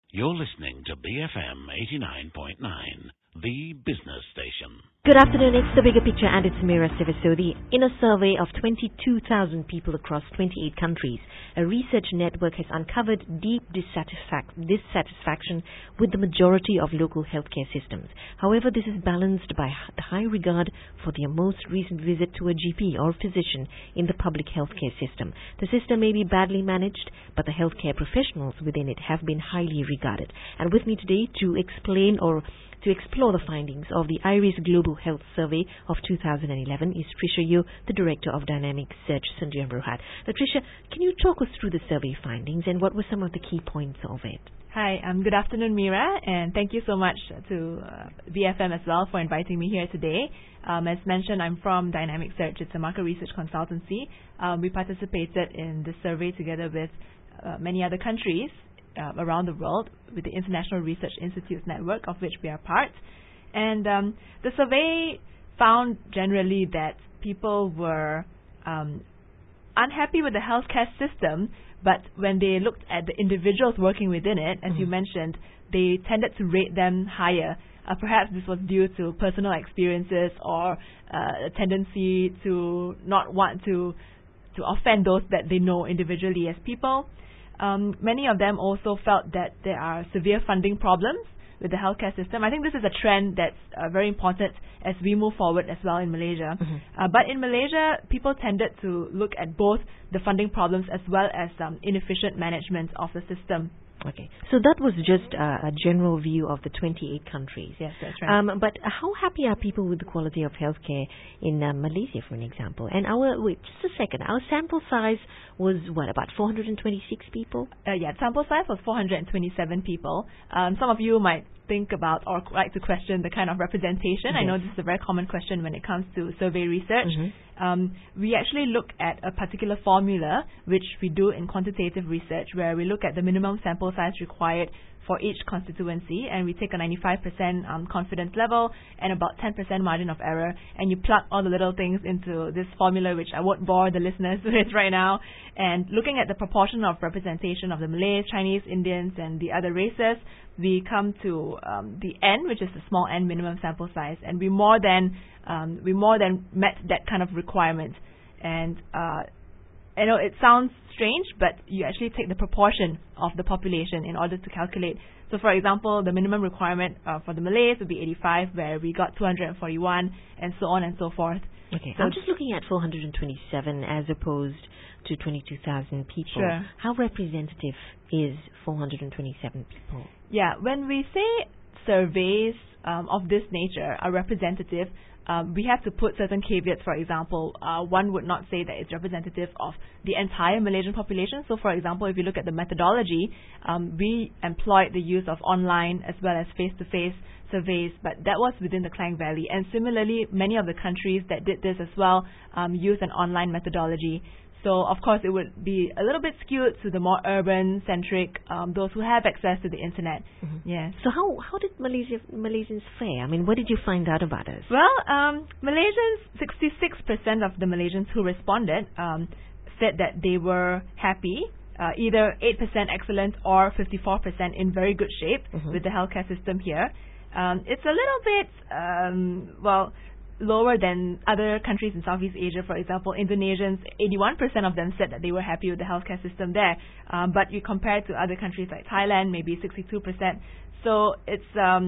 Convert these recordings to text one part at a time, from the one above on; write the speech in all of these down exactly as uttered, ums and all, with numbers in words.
You're listening to B F M eighty-nine point nine, the business station. Good afternoon, it's The Bigger Picture and it's Mira Sivasodi. In a survey of twenty-two thousand people across twenty-eight countries, a research network has uncovered deep dissatisfac- dissatisfaction with the majority of local healthcare systems. However, this is balanced by the high regard for their most recent visit to a G P or physician in the public healthcare system. The system may be badly managed, but the healthcare professionals within it have been highly regarded. And with me today to explain or to explore the findings of the IRIS Global Health Survey of two thousand eleven is Trisha Yeo, the Director of Dynamic Search, Sdn Bhd. Now, Trisha, can you talk us through the survey findings and what were some of the key points of it? Hi, um, good afternoon, Mira, and thank you so much to uh, B F M as well for inviting me here today. Um, as mentioned, I'm from Dynamic Search. It's a market research consultancy. Um, we participated in the survey together with uh, many other countries Uh, around the world with the International Research Institutes Network, of which we are part. And um, the survey found generally that people were um, unhappy with the healthcare system, but when they looked at the individuals working within it, as mm-hmm. you mentioned, they tended to rate them higher. Uh, perhaps this was due to personal experiences or uh, a tendency to not want to to offend those that they know individually as people. Um, many of them also felt that there are severe funding problems with the healthcare system. I think this is a trend that's uh, very important as we move forward as well in Malaysia. Mm-hmm. Uh, but in Malaysia, people tended to look at both the funding problems as well as um, inefficient management of the system. Okay, so that was just uh, a general view of the twenty-eight countries. Yes, that's right. Um, but how happy are people with the quality of healthcare in uh, Malaysia, for an example? And our, wait, just a second, our sample size was, what, about four hundred twenty-six people? Uh, yeah, sample size was four hundred twenty-seven people. Um, some of you might think about or like to question the kind of representation. Yes. I know this is a very common question when it comes to survey research. Mm-hmm. Um, we actually look at a particular formula, which we do in quantitative research, where we look at the minimum sample size required for each constituency, and we take a ninety-five percent um, confidence level and about ten percent margin of error, and you plug all the little things into this formula, which I won't bore the listeners with right now. And looking at the proportion of representation of the Malays, Chinese, Indians, and the other races, we come to um, the N, which is the small N minimum sample size, and we more than um, we more than met that kind of requirement. And uh, I know it sounds strange, but you actually take the proportion of the population in order to calculate. So, for example, the minimum requirement uh, for the Malays would be eighty-five, where we got two hundred forty-one, and so on and so forth. Okay, so I'm just looking at four hundred twenty-seven as opposed to twenty-two thousand people. Sure. How representative is four hundred twenty-seven people? Yeah, when we say surveys um, of this nature are representative, Um, we have to put certain caveats. For example, uh, one would not say that it's representative of the entire Malaysian population. So, for example, if you look at the methodology, um, we employed the use of online as well as face-to-face surveys, but that was within the Klang Valley. And similarly, many of the countries that did this as well um, used an online methodology. So, of course, it would be a little bit skewed to the more urban-centric, um, those who have access to the internet. Mm-hmm. Yes. So how how did Malaysia, Malaysians fare? I mean, what did you find out about us? Well, um, Malaysians, sixty-six percent of the Malaysians who responded um, said that they were happy, uh, either eight percent excellent or fifty-four percent in very good shape mm-hmm. with the healthcare system here. Um, it's a little bit, um, well, lower than other countries in Southeast Asia. For example, Indonesians, eighty-one percent of them said that they were happy with the healthcare system there. Um, but you compare it to other countries like Thailand, maybe sixty-two percent. So it's um,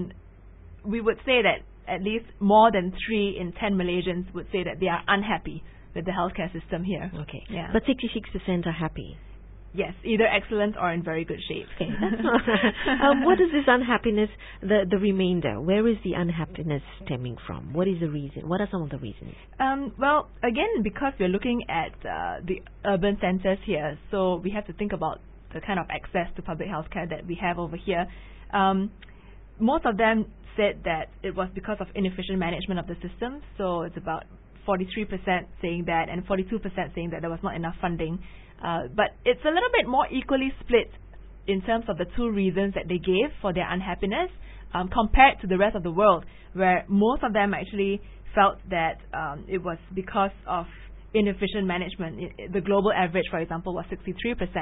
we would say that at least more than three in ten Malaysians would say that they are unhappy with the healthcare system here. Okay, yeah. But sixty-six percent are happy. Yes, either excellent or in very good shape. Okay, that's not, um, what is this unhappiness, the the remainder? Where is the unhappiness stemming from? What is the reason? What are some of the reasons? Um, well, again, because we're looking at uh, the urban centers here, so we have to think about the kind of access to public healthcare that we have over here. Um, most of them said that it was because of inefficient management of the system. So it's about forty-three percent saying that and forty-two percent saying that there was not enough funding. Uh, but it's a little bit more equally split in terms of the two reasons that they gave for their unhappiness um, compared to the rest of the world, where most of them actually felt that um, it was because of inefficient management. It, the global average, for example, was sixty-three percent.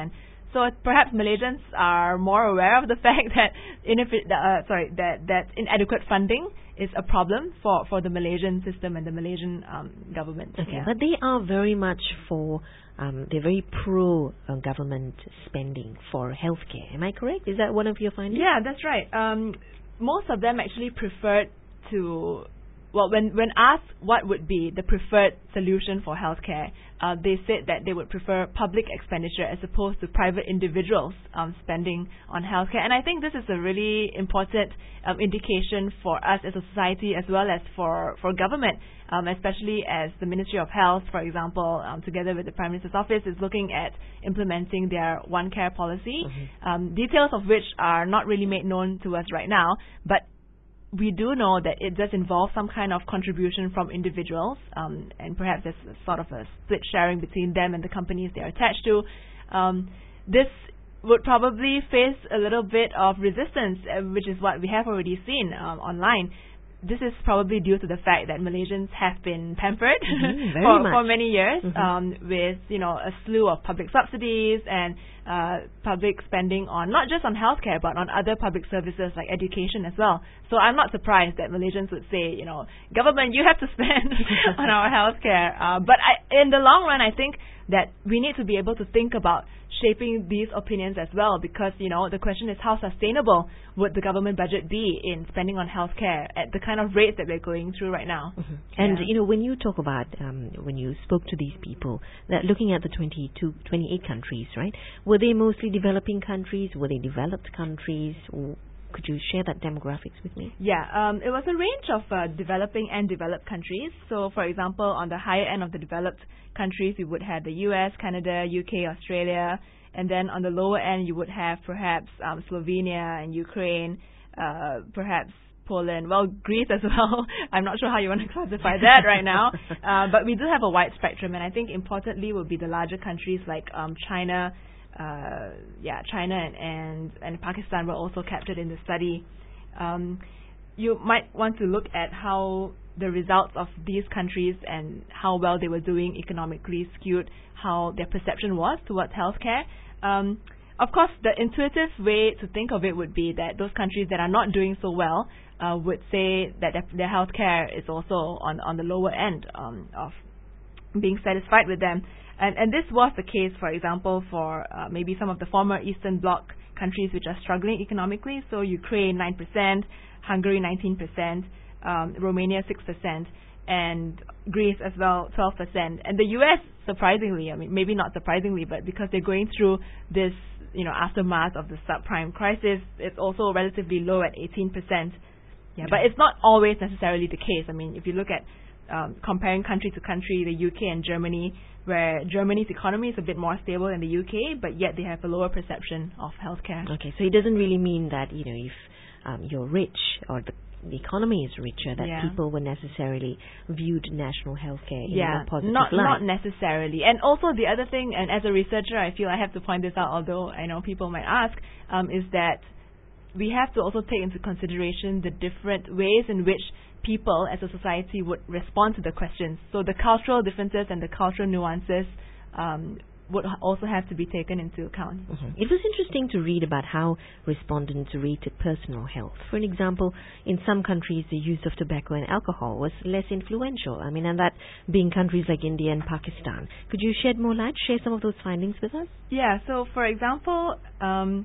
So perhaps Malaysians are more aware of the fact that ineffi- uh, sorry that, that inadequate funding is a problem for, for the Malaysian system and the Malaysian um, government. Okay, yeah. but they are very much for, um, they're very pro uh, government spending for healthcare. Am I correct? Is that one of your findings? Yeah, that's right. Um, most of them actually preferred to, well, when, when asked what would be the preferred solution for healthcare, uh, they said that they would prefer public expenditure as opposed to private individuals um, spending on healthcare. And I think this is a really important um, indication for us as a society as well as for, for government, um, especially as the Ministry of Health, for example, um, together with the Prime Minister's Office, is looking at implementing their One Care policy, mm-hmm. um, details of which are not really made known to us right now, but we do know that it does involve some kind of contribution from individuals, um, and perhaps there's a sort of a split sharing between them and the companies they are attached to. Um, this would probably face a little bit of resistance, uh, which is what we have already seen um, online. This is probably due to the fact that Malaysians have been pampered mm-hmm, for, much. for many years, mm-hmm. um, with you know a slew of public subsidies and uh, public spending on not just on healthcare but on other public services like education as well. So I'm not surprised that Malaysians would say, you know, government, you have to spend on our healthcare. Uh, but I, in the long run, I think that we need to be able to think about shaping these opinions as well, because, you know, the question is how sustainable would the government budget be in spending on healthcare at the kind of rates that we're going through right now. Mm-hmm. And, yeah. you know, when you talk about, um, when you spoke to these people, that looking at the twenty-two, twenty-eight countries, right, were they mostly developing countries? Were they developed countries? Or could you share that demographics with me? Yeah, um, it was a range of uh, developing and developed countries. So, for example, on the higher end of the developed countries, we would have the U S, Canada, U K, Australia, and then on the lower end, you would have perhaps um, Slovenia and Ukraine, uh, perhaps Poland, well, Greece as well. I'm not sure how you want to classify that right now, uh, but we do have a wide spectrum, and I think importantly would be the larger countries like um, China. Uh, yeah, China and, and and Pakistan were also captured in the study. Um, you might want to look at how the results of these countries and how well they were doing economically skewed how their perception was towards healthcare. Um, of course, the intuitive way to think of it would be that those countries that are not doing so well uh, would say that their, their healthcare is also on on the lower end um, of being satisfied with them. And, and this was the case, for example, for uh, maybe some of the former Eastern Bloc countries which are struggling economically. So Ukraine, nine percent, Hungary, nineteen percent, um, Romania, six percent, and Greece as well, twelve percent. And the U S, surprisingly, I mean, maybe not surprisingly, but because they're going through this, you know, aftermath of the subprime crisis, it's also relatively low at eighteen percent. Yeah, but it's not always necessarily the case. I mean, if you look at um, comparing country to country, the U K and Germany, where Germany's economy is a bit more stable than the U K, but yet they have a lower perception of healthcare. Okay, so it doesn't really mean that, you know, if um, you're rich or the, the economy is richer, that yeah. people will necessarily viewed national healthcare in yeah, a positive not, light. not necessarily. And also the other thing, and as a researcher, I feel I have to point this out, although I know people might ask, um, is that we have to also take into consideration the different ways in which people as a society would respond to the questions. So the cultural differences and the cultural nuances um, would also have to be taken into account. Mm-hmm. It was interesting to read about how respondents rated personal health. For an example, in some countries the use of tobacco and alcohol was less influential. I mean, and that being countries like India and Pakistan. Could you shed more light, share some of those findings with us? Yeah, so for example, um,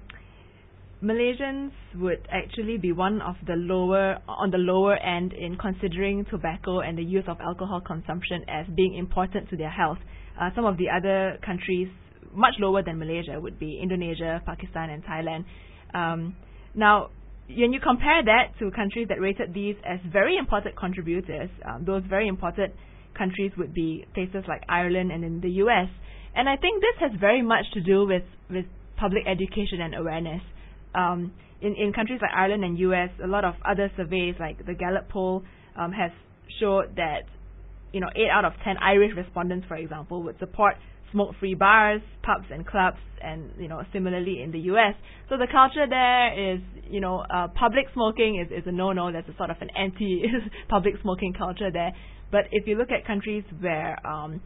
Malaysians would actually be one of the lower, on the lower end in considering tobacco and the use of alcohol consumption as being important to their health. Uh, some of the other countries, much lower than Malaysia, would be Indonesia, Pakistan, and Thailand. Um, now, when you compare that to countries that rated these as very important contributors, um, those very important countries would be places like Ireland and in the U S. And I think this has very much to do with, with public education and awareness. Um, in, in countries like Ireland and U S, a lot of other surveys like the Gallup poll um, has showed that, you know, eight out of ten Irish respondents, for example, would support smoke-free bars, pubs and clubs, and, you know, similarly in the U S. So the culture there is, you know, uh, public smoking is, is a no-no. There's a sort of an anti-public smoking culture there. But if you look at countries where um,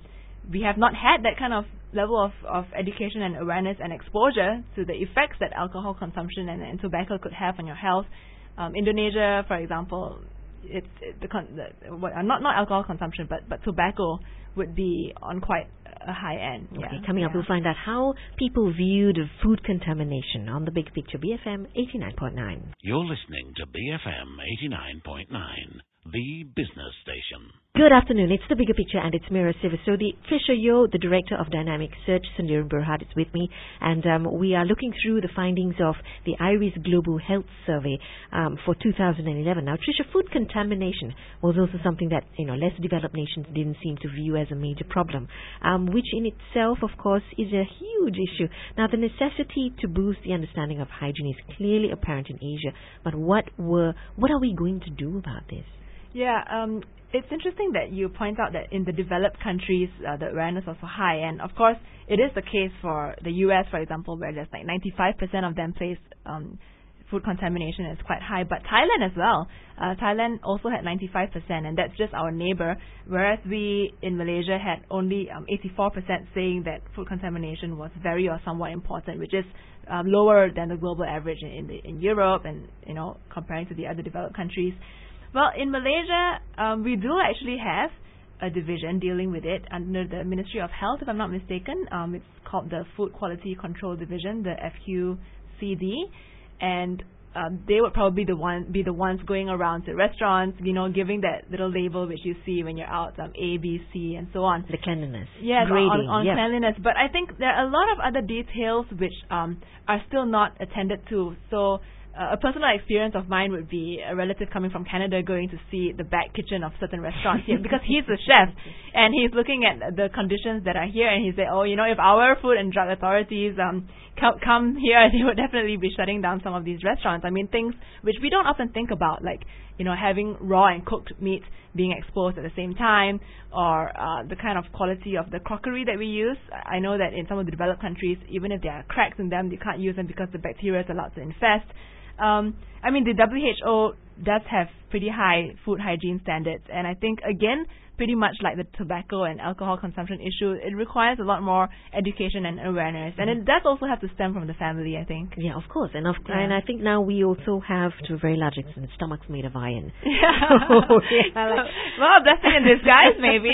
we have not had that kind of level of, of education and awareness and exposure to the effects that alcohol consumption and, and tobacco could have on your health. Um, Indonesia, for example, it's it, the, con- the what, uh, not not alcohol consumption, but but tobacco would be on quite a high end. Okay, yeah. coming up, yeah. we'll find out how people viewed food contamination on the Big Picture. B F M eighty-nine point nine. You're listening to B F M eighty-nine point nine, the business station. Good afternoon. It's the Bigger Picture and it's Mira Sivasodi. Fisher Yo, the Director of Dynamic Search, Sundiran Berhad, is with me. And um, we are looking through the findings of the IRIS Global Health Survey um, for two thousand eleven. Now, Trisha, food contamination was also something that, you know, less developed nations didn't seem to view as a major problem, um, which in itself, of course, is a huge issue. Now, the necessity to boost the understanding of hygiene is clearly apparent in Asia. But what were, what are we going to do about this? Yeah, um, it's interesting that you point out that in the developed countries, uh, the awareness was so high. And of course, it is the case for the U S, for example, where there's like ninety-five percent of them place um, food contamination is quite high. But Thailand as well. Uh, Thailand also had ninety-five percent, and that's just our neighbor. Whereas we in Malaysia had only um, eighty-four percent saying that food contamination was very or somewhat important, which is um, lower than the global average in, in, the, in Europe and, you know, comparing to the other developed countries. Well, in Malaysia, um, we do actually have a division dealing with it under the Ministry of Health, if I'm not mistaken. Um, it's called the Food Quality Control Division, the F Q C D, and um, they would probably the one be the ones going around to restaurants, you know, giving that little label which you see when you're out, um, A, B, C, and so on. The cleanliness. Yes, Grading, on, on yep. cleanliness. But I think there are a lot of other details which um, are still not attended to. So. Uh, a personal experience of mine would be a relative coming from Canada going to see the back kitchen of certain restaurants here because he's a chef and he's looking at the conditions that are here and he said, oh, you know, if our Food and Drug authorities um, come, come here, they would definitely be shutting down some of these restaurants. I mean, things which we don't often think about, like, you know, having raw and cooked meat being exposed at the same time, or uh, the kind of quality of the crockery that we use. I know that in some of the developed countries, even if there are cracks in them, you can't use them because the bacteria is allowed to infest. Um, I mean, the W H O does have pretty high food hygiene standards, and I think, again, pretty much like the tobacco and alcohol consumption issue, it requires a lot more education and awareness, and it does also have to stem from the family, I think. Yeah, of course, and of, Yeah. and I think now we also have, to a very large extent, stomachs made of iron. Yeah. So, yeah. I like- well, blessing in disguise, maybe.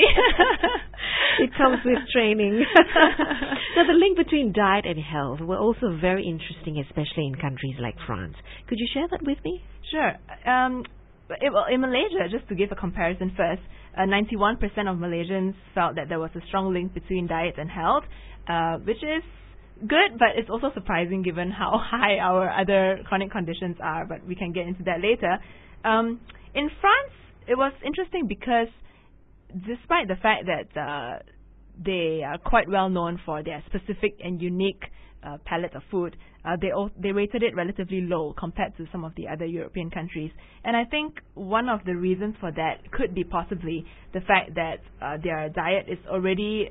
It comes with training. Now, the link between diet and health were also very interesting, especially in countries like France. Could you share that with me? Sure. Um, it, well, in Malaysia, just to give a comparison first, uh, ninety-one percent of Malaysians felt that there was a strong link between diet and health, uh, which is good, but it's also surprising given how high our other chronic conditions are, but we can get into that later. Um, in France, it was interesting because despite the fact that uh, they are quite well known for their specific and unique uh, palette of food, uh, they al- they rated it relatively low compared to some of the other European countries. And I think one of the reasons for that could be possibly the fact that uh, their diet is already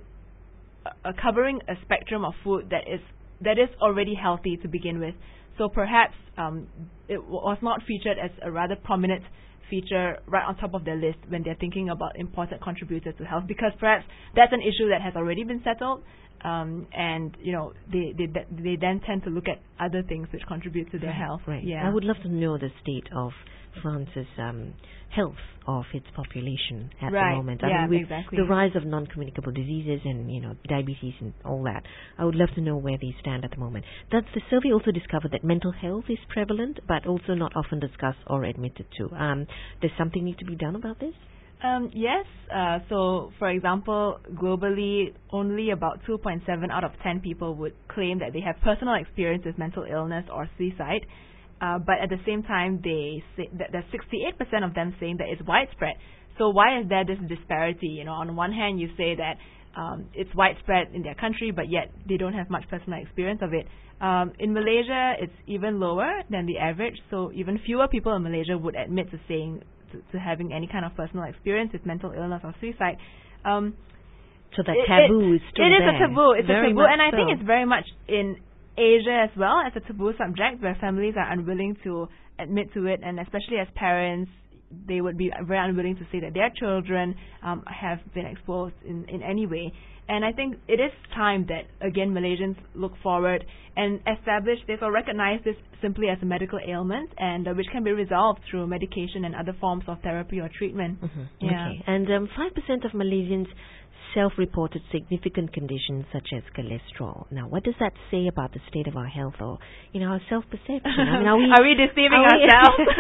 uh, covering a spectrum of food that is that is already healthy to begin with. So perhaps um, it w- was not featured as a rather prominent feature right on top of their list when they're thinking about important contributors to health, because perhaps that's an issue that has already been settled, um, and you know they, they they then tend to look at other things which contribute to their health. Right. Yeah. I would love to know the state of France's um, health of its population at Right. the moment. I Yeah, mean, with exactly. the rise of non-communicable diseases and, you know, diabetes and all that, I would love to know where they stand at the moment. Does the survey also discover that mental health is prevalent, but also not often discussed or admitted to? Um, does something need to be done about this? Um, yes. Uh, so, for example, globally, only about two point seven out of ten people would claim that they have personal experience with mental illness or suicide. Uh, but at the same time, they say that there's sixty-eight percent of them saying that it's widespread. So why is there this disparity? You know, on one hand, you say that um, it's widespread in their country, but yet they don't have much personal experience of it. Um, in Malaysia, it's even lower than the average. So even fewer people in Malaysia would admit to saying to, to having any kind of personal experience with mental illness or suicide. Um, So that it, taboo it, is still It is there. a taboo. It's Very a taboo, much and I think so. it's very much in Asia as well as a taboo subject, where families are unwilling to admit to it, and especially as parents, they would be very unwilling to say that their children um, have been exposed in, in any way. And I think it is time that, again, Malaysians look forward and establish this or recognize this simply as a medical ailment, and uh, which can be resolved through medication and other forms of therapy or treatment. Mm-hmm. Yeah. Okay. And um, five percent of Malaysians self-reported significant conditions such as cholesterol. Now, what does that say about the state of our health or, you know, our self-perception? I mean, are we, are we deceiving are we ourselves?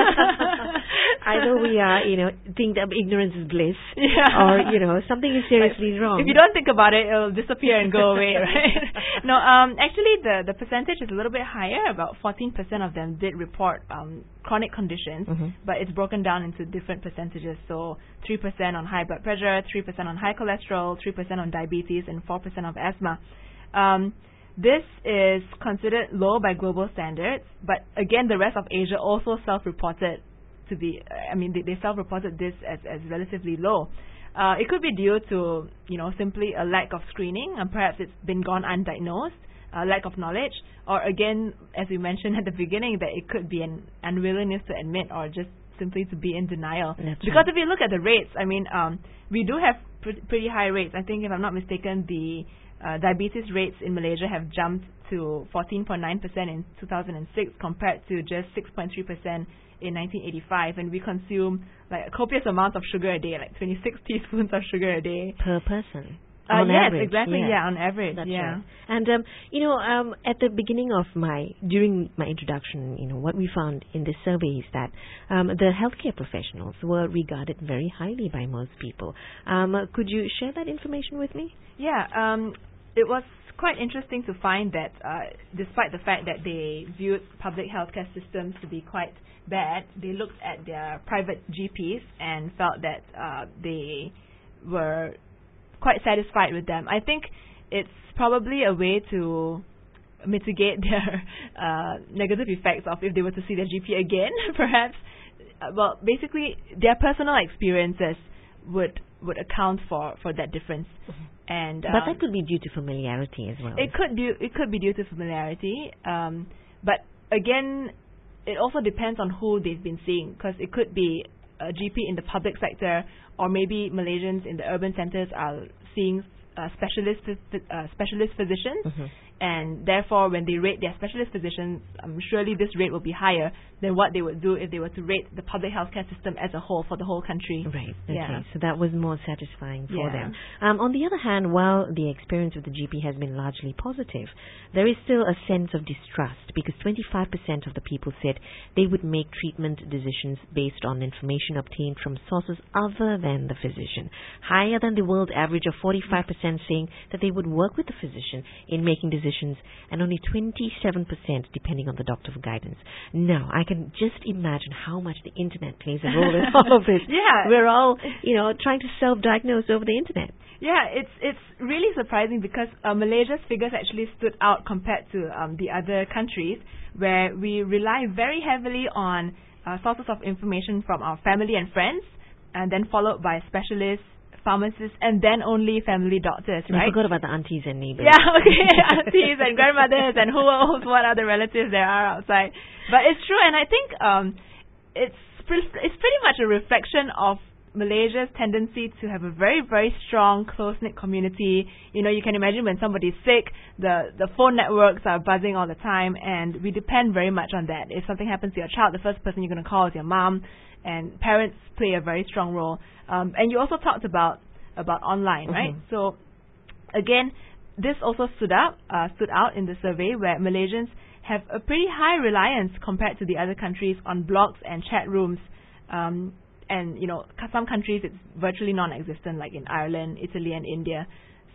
Either we are, you know, think that ignorance is bliss, yeah. or, you know, something is seriously wrong. If you don't think about it, it'll disappear and go away, right? No, um, actually, the, the percentage is a little bit higher. About fourteen percent of them did report um, chronic conditions, mm-hmm. but it's broken down into different percentages. So three percent on high blood pressure, three percent on high cholesterol, three percent on diabetes, and four percent of asthma. Um, this is considered low by global standards, but again, the rest of Asia also self-reported to be, I mean, they, they self-reported this as, as relatively low. Uh, it could be due to, you know, simply a lack of screening, and perhaps it's been gone undiagnosed, uh, lack of knowledge, or again, as we mentioned at the beginning, that it could be an unwillingness to admit or just simply to be in denial. That's because right. if you look at the rates, I mean, um, we do have pr- pretty high rates. I think, if I'm not mistaken, the uh, diabetes rates in Malaysia have jumped to fourteen point nine percent in two thousand six compared to just six point three percent in nineteen eighty-five, and we consume like copious amounts of sugar a day, like twenty-six teaspoons of sugar a day. Per person. Uh, on yes, average, exactly. yeah. Yeah, on average. That's yeah. right. And um, you know, um, at the beginning of my, during my introduction, you know, what we found in this survey is that um, the healthcare professionals were regarded very highly by most people. Um, uh, could you share that information with me? Yeah. Um, it was quite interesting to find that, uh, despite the fact that they viewed public healthcare systems to be quite bad, they looked at their private G Ps and felt that uh, they were quite satisfied with them. I think it's probably a way to mitigate their uh, negative effects of if they were to see their G P again, perhaps. Uh, well, basically, their personal experiences would would account for, for that difference. Mm-hmm. And But um, that could be due to familiarity as well. It could be it could be due to familiarity, um, but again, it also depends on who they've been seeing, because it could be a G P in the public sector, or maybe Malaysians in the urban centres are seeing uh, specialist uh, specialist physicians, mm-hmm. and therefore when they rate their specialist physicians, um, surely this rate will be higher than what they would do if they were to rate the public healthcare system as a whole for the whole country. Right. Okay. Yeah. So that was more satisfying for Yeah. them. Um, on the other hand, while the experience with the G P has been largely positive, there is still a sense of distrust, because twenty-five percent of the people said they would make treatment decisions based on information obtained from sources other than the physician, higher than the world average of forty-five percent saying that they would work with the physician in making decisions, and only twenty-seven percent depending on the doctor for guidance. Now, I can just imagine how much the internet plays a role in all of this. Yeah. We're all, you know, trying to self-diagnose over the internet. Yeah, it's it's really surprising, because uh, Malaysia's figures actually stood out compared to um, the other countries, where we rely very heavily on uh, sources of information from our family and friends, and then followed by specialists, pharmacists, and then only family doctors, And right? I forgot about the aunties and neighbors. Yeah, okay, aunties and grandmothers and who knows what other relatives there are outside. But it's true, and I think um, it's pre- it's pretty much a reflection of Malaysia's tendency to have a very, very strong, close-knit community. You know, you can imagine when somebody's sick, the, the phone networks are buzzing all the time, and we depend very much on that. If something happens to your child, the first person you're going to call is your mom, and parents play a very strong role. Um, and you also talked about about online, Mm-hmm. right? So, again, this also stood out, uh, stood out in the survey, where Malaysians have a pretty high reliance compared to the other countries on blogs and chat rooms. Um, and, you know, c- some countries it's virtually non-existent, like in Ireland, Italy, and India.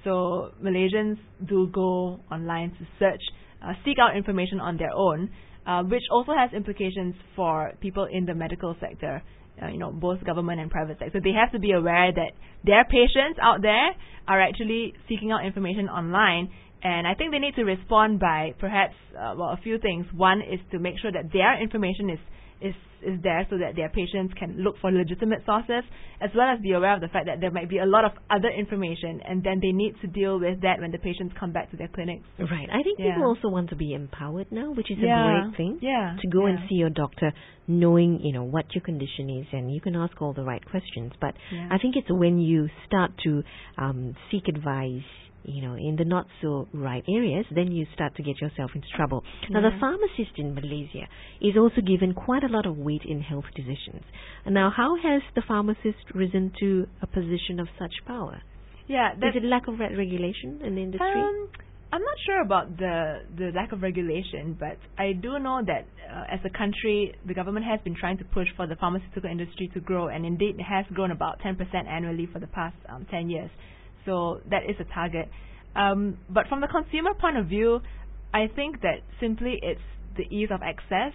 So Malaysians do go online to search, uh, seek out information on their own, uh, which also has implications for people in the medical sector, uh, you know, both government and private sector. They have to be aware that their patients out there are actually seeking out information online, and I think they need to respond by perhaps, uh, well, a few things. One is to make sure that their information is is is there so that their patients can look for legitimate sources, as well as be aware of the fact that there might be a lot of other information, and then they need to deal with that when the patients come back to their clinics. Right. I think Yeah. people also want to be empowered now, which is Yeah. a great thing. Yeah. To go and Yeah. see your doctor knowing, you know, what your condition is, and you can ask all the right questions. But Yeah. I think it's when you start to um, seek advice, you know, in the not so right areas, then you start to get yourself into trouble. Now, the Yeah. pharmacist in Malaysia is also given quite a lot of weight in health decisions. And now, how has the pharmacist risen to a position of such power? Yeah. Is That's, it lack of re- regulation in the industry? Um, I'm not sure about the the lack of regulation, but I do know that uh, as a country, the government has been trying to push for the pharmaceutical industry to grow, and indeed it has grown about ten percent annually for the past um, ten years. So that is a target. Um, but from the consumer point of view, I think that simply it's the ease of access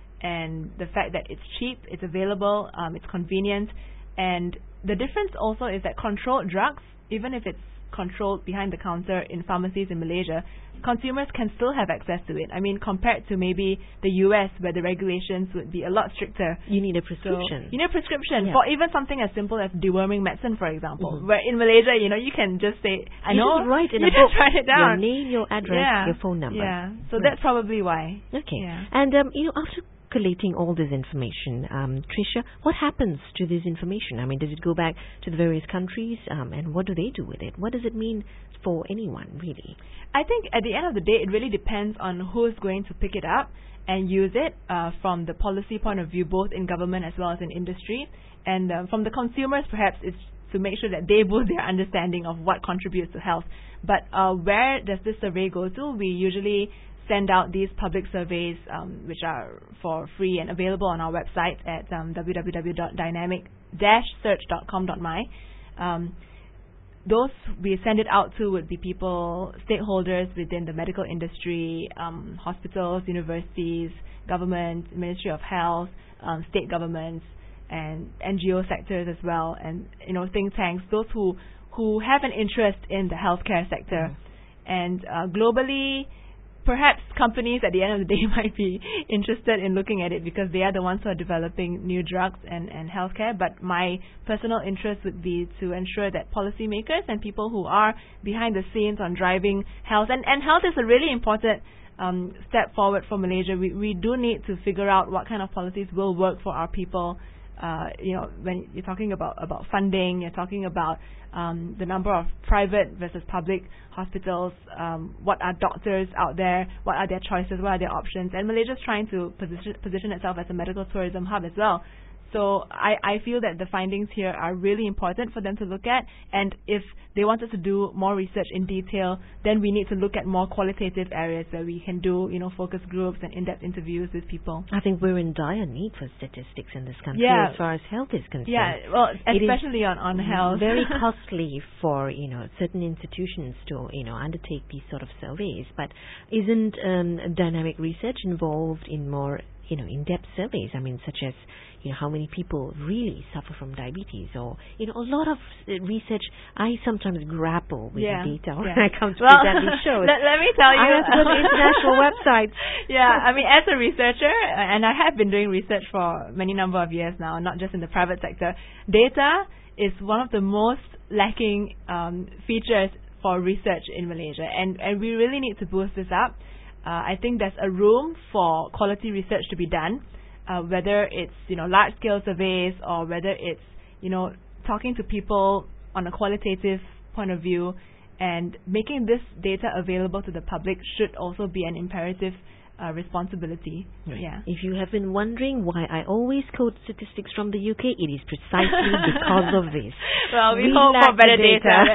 and the fact that it's cheap, it's available, um, it's convenient, and the difference also is that controlled drugs, even if it's controlled behind the counter in pharmacies in Malaysia, consumers can still have access to it. I mean, compared to maybe the U S where the regulations would be a lot stricter. You need a So prescription. you need a prescription Yeah. for even something as simple as deworming medicine, for example. Mhm. Where in Malaysia, you know, you can just say, I You know, just write in you a just book write it down. your name, your address, yeah. your phone number. Yeah, so Right. that's probably why. Okay. Yeah. And, um, you know, after collating all this information, um, Tricia, what happens to this information? I mean, does it go back to the various countries, um, and what do they do with it? What does it mean for anyone, really? I think at the end of the day, it really depends on who's going to pick it up and use it uh, from the policy point of view, both in government as well as in industry. And uh, from the consumers, perhaps it's to make sure that they boost their understanding of what contributes to health. But uh, where does this survey go to? We usually send out these public surveys, um, which are for free and available on our website at um, w w w dot dynamic dash search dot com dot my. Um, those we send it out to would be people, stakeholders within the medical industry, um, hospitals, universities, government, Ministry of Health, um, state governments, and N G O sectors as well, and you know think tanks, those who who have an interest in the healthcare sector, mm-hmm. and uh, globally. Perhaps companies at the end of the day might be interested in looking at it because they are the ones who are developing new drugs and, and healthcare. But my personal interest would be to ensure that policymakers and people who are behind the scenes on driving health, and, and health is a really important um, step forward for Malaysia. We, we do need to figure out what kind of policies will work for our people. Uh, you know, when you're talking about, about funding, you're talking about um, the number of private versus public hospitals, um, what are doctors out there, what are their choices, what are their options, and Malaysia's trying to position, position itself as a medical tourism hub as well. So I, I feel that the findings here are really important for them to look at, and if they want us to do more research in detail, then we need to look at more qualitative areas where we can do, you know, focus groups and in-depth interviews with people. I think we're in dire need for statistics in this country Yeah. as far as health is concerned. Yeah, well, It is especially on, on health. very costly for, you know, certain institutions to, you know, undertake these sort of surveys. But isn't um, dynamic research involved in more, you know, in-depth surveys? I mean, such as, you know, how many people really suffer from diabetes, or, you know, a lot of uh, research. I sometimes grapple with Yeah, the data when yeah. I come to Well, present these shows. let, let me tell you. I have to go to international websites. Yeah, I mean, as a researcher, and I have been doing research for many number of years now, not just in the private sector, data is one of the most lacking um, features for research in Malaysia, and, and we really need to boost this up. Uh, I think there's a room for quality research to be done, uh, whether it's, you know, large-scale surveys or whether it's, you know, talking to people on a qualitative point of view, and making this data available to the public should also be an imperative uh, responsibility. Right. Yeah. If you have been wondering why I always quote statistics from the U K, it is precisely because of this. Well, we, We hope lack for better the data.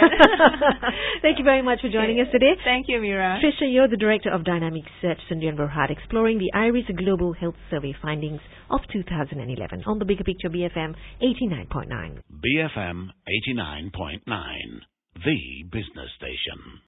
Thank you very much for joining us today. Thank you, Mira. Tricia, you're the Director of Dynamic Search, Sundian Berhad, exploring the IRIS Global Health Survey findings of two thousand eleven on the Bigger Picture B F M eighty-nine point nine. B F M eighty-nine point nine, the business station.